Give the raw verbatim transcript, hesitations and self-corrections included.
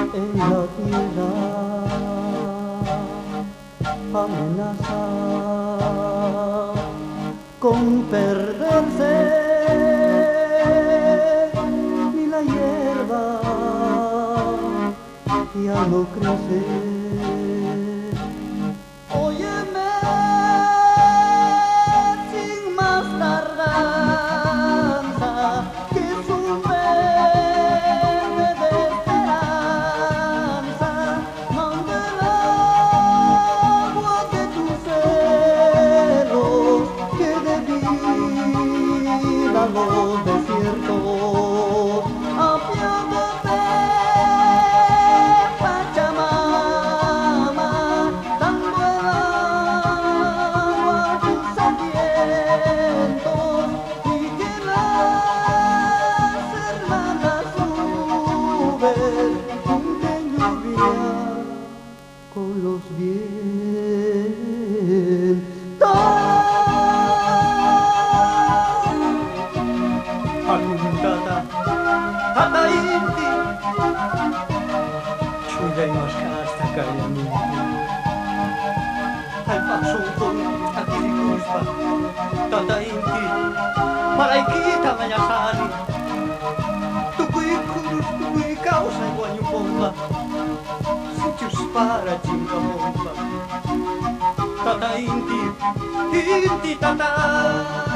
en la tierra amenaza con perderse, ni la hierba ya no crece. Óyeme sin más tardanza, que es un verde de esperanza, manda el agua de tus celos, que de vida los desiertos. Apiádate, Pachamama, dando el agua a tus sedientos, y que las hermanas nubes junten lluvia con los vientos. Aguntata, Tata Inti, Chullay Mascasta Kayami, al paso con Akirikuspa, Tata Inti, Malaikita Mayasani, Tukui Kurus, Tukui Causa y Guanyupomba, Sitios para Chingamomba, Tata Inti, Inti Tata.